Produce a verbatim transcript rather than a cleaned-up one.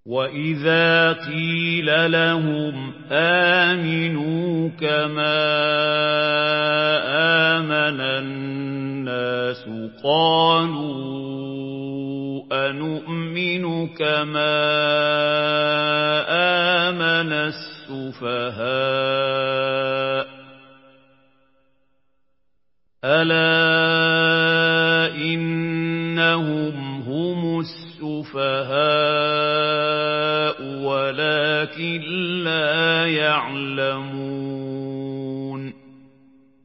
وَإِذَا قِيلَ لَهُمْ آمِنُوا كَمَا آمَنَ النَّاسُ قَالُوا أَنُؤْمِنُ كَمَا آمَنَ السُّفَهَاءُ أَلَا إِنَّهُمْ هُمُ السُّفَهَاءُ وَلَكِن لَّا يَعْلَمُونَ